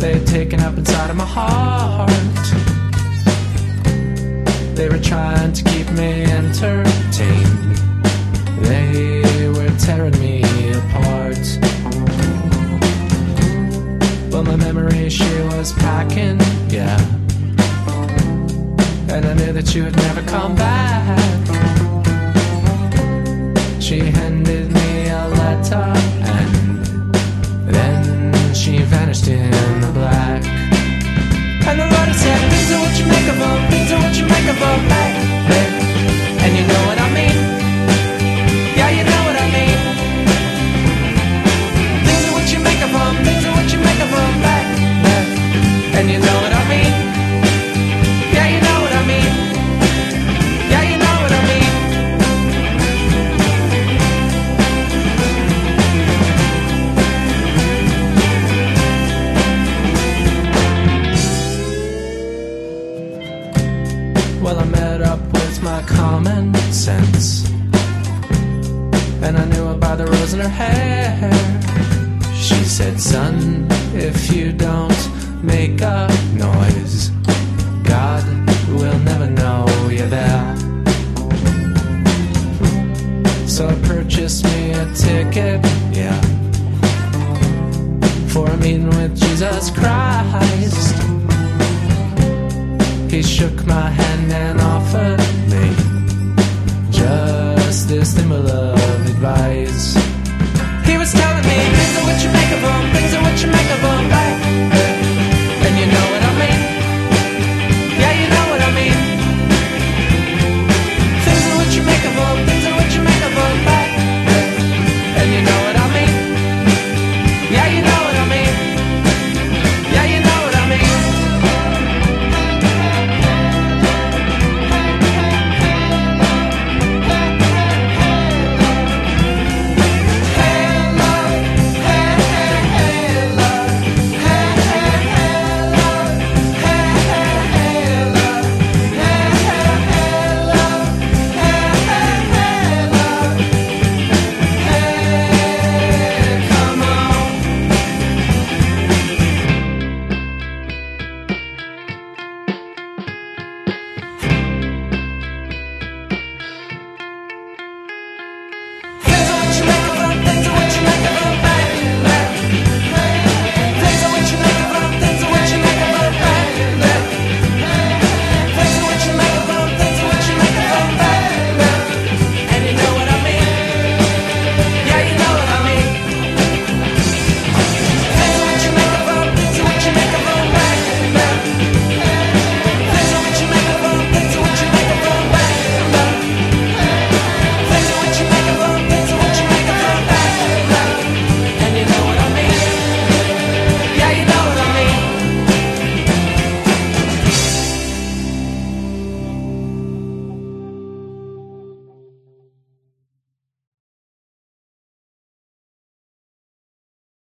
they'd taken up inside of my heart. They were trying to keep me entertained. They were tearing me apart. But my memory, she was packing, yeah. And I knew that you would never come back. She handed me a letter and then she vanished in the black. And the letter said, things are what you make of them, things are what you make of them, baby. And you know what I mean? Yeah, you know what I mean. Things are what you make of them, things are what you make of them, baby. And you know what I mean? Yeah, you know what I mean. Yeah, you know what I mean. Well, I met up with my common sense, and I knew her by the rose in her hair. She said, son, if you don't make a noise, God will never know you're there. So I purchased me a ticket, yeah, for a meeting with Jesus Christ. He shook my hand and